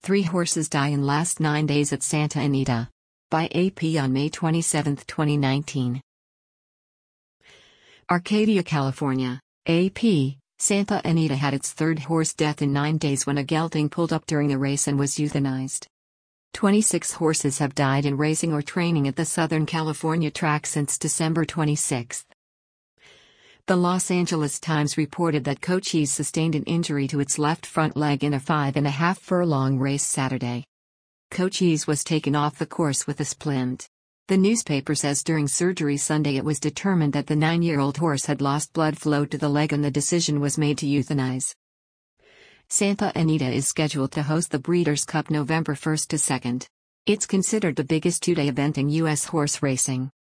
3 horses die in last 9 days at Santa Anita. By AP on May 27, 2019. Arcadia, California. AP, Santa Anita had its third horse death in 9 days when a gelding pulled up during a race and was euthanized. 26 horses have died in racing or training at the Southern California track since December 26. The Los Angeles Times reported that Cochise sustained an injury to its left front leg in a 5.5 furlong race Saturday. Cochise was taken off the course with a splint. The newspaper says during surgery Sunday it was determined that the 9-year-old horse had lost blood flow to the leg and the decision was made to euthanize. Santa Anita is scheduled to host the Breeders' Cup November 1 to 2. It's considered the biggest two-day event in U.S. horse racing.